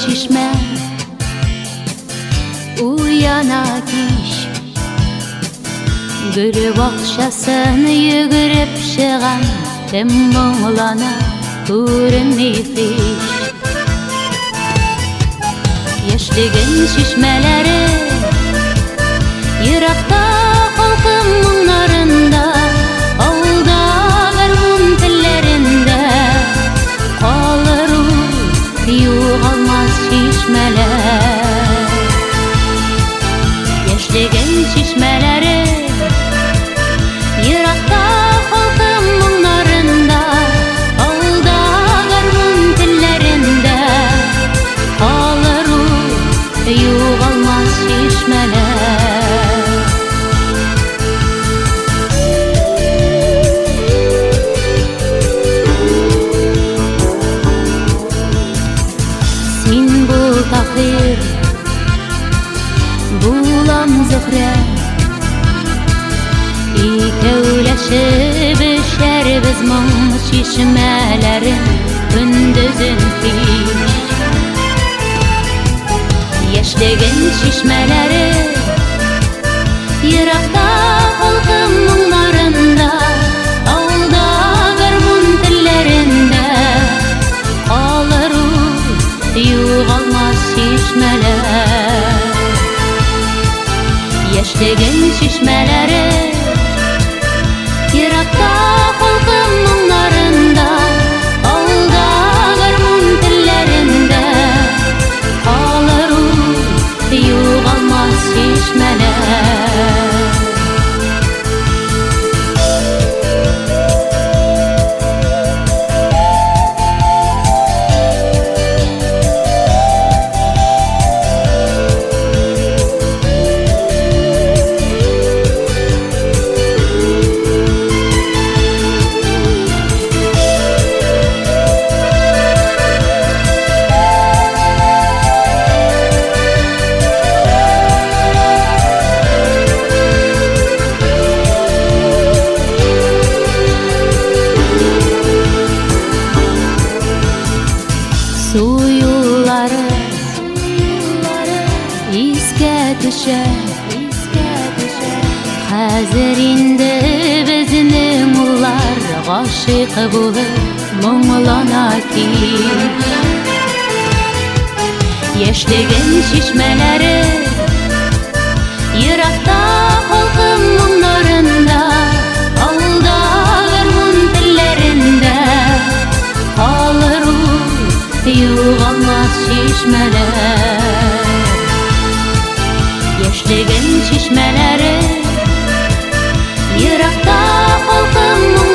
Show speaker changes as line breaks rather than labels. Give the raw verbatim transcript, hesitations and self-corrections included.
şişme uyana kiş Gürüp akşasını yügürüp şıgan Tüm muğlana көрінмейсіз Ешілген шешмелері Ирақта халқым мұңларында Ауылда гармун тіллерінде Қалыру юғалмас шешмелер Ешілген шешмелері Ирақта халқым мұңларында Юғалмас шешмелер Сен бұл тақдир Бұлам зөһрә Икәүләшеп эшәрбез моң шешмәләрен Көндезен кич Яшьлеген шишмәләре Еракта халкым моңнарында Авылда гармун телләрендә Калыр ул югалмас шишмәләр Яшьлеген шишмәләре Еракта халкым моңнарында Авылда гармун телләрендә Калыр Юғалмас шешмәләр Суюлары искә төшә Хәзер инде безнең уллар Гашыйк булып моңлана кич Яшьлеген шишмәләре Еракта халкым моңнарында Авылда гармун телләрендә Калыр ул Юғалмас шишмәләр Яшьлеген шишмәләре Еракта халкым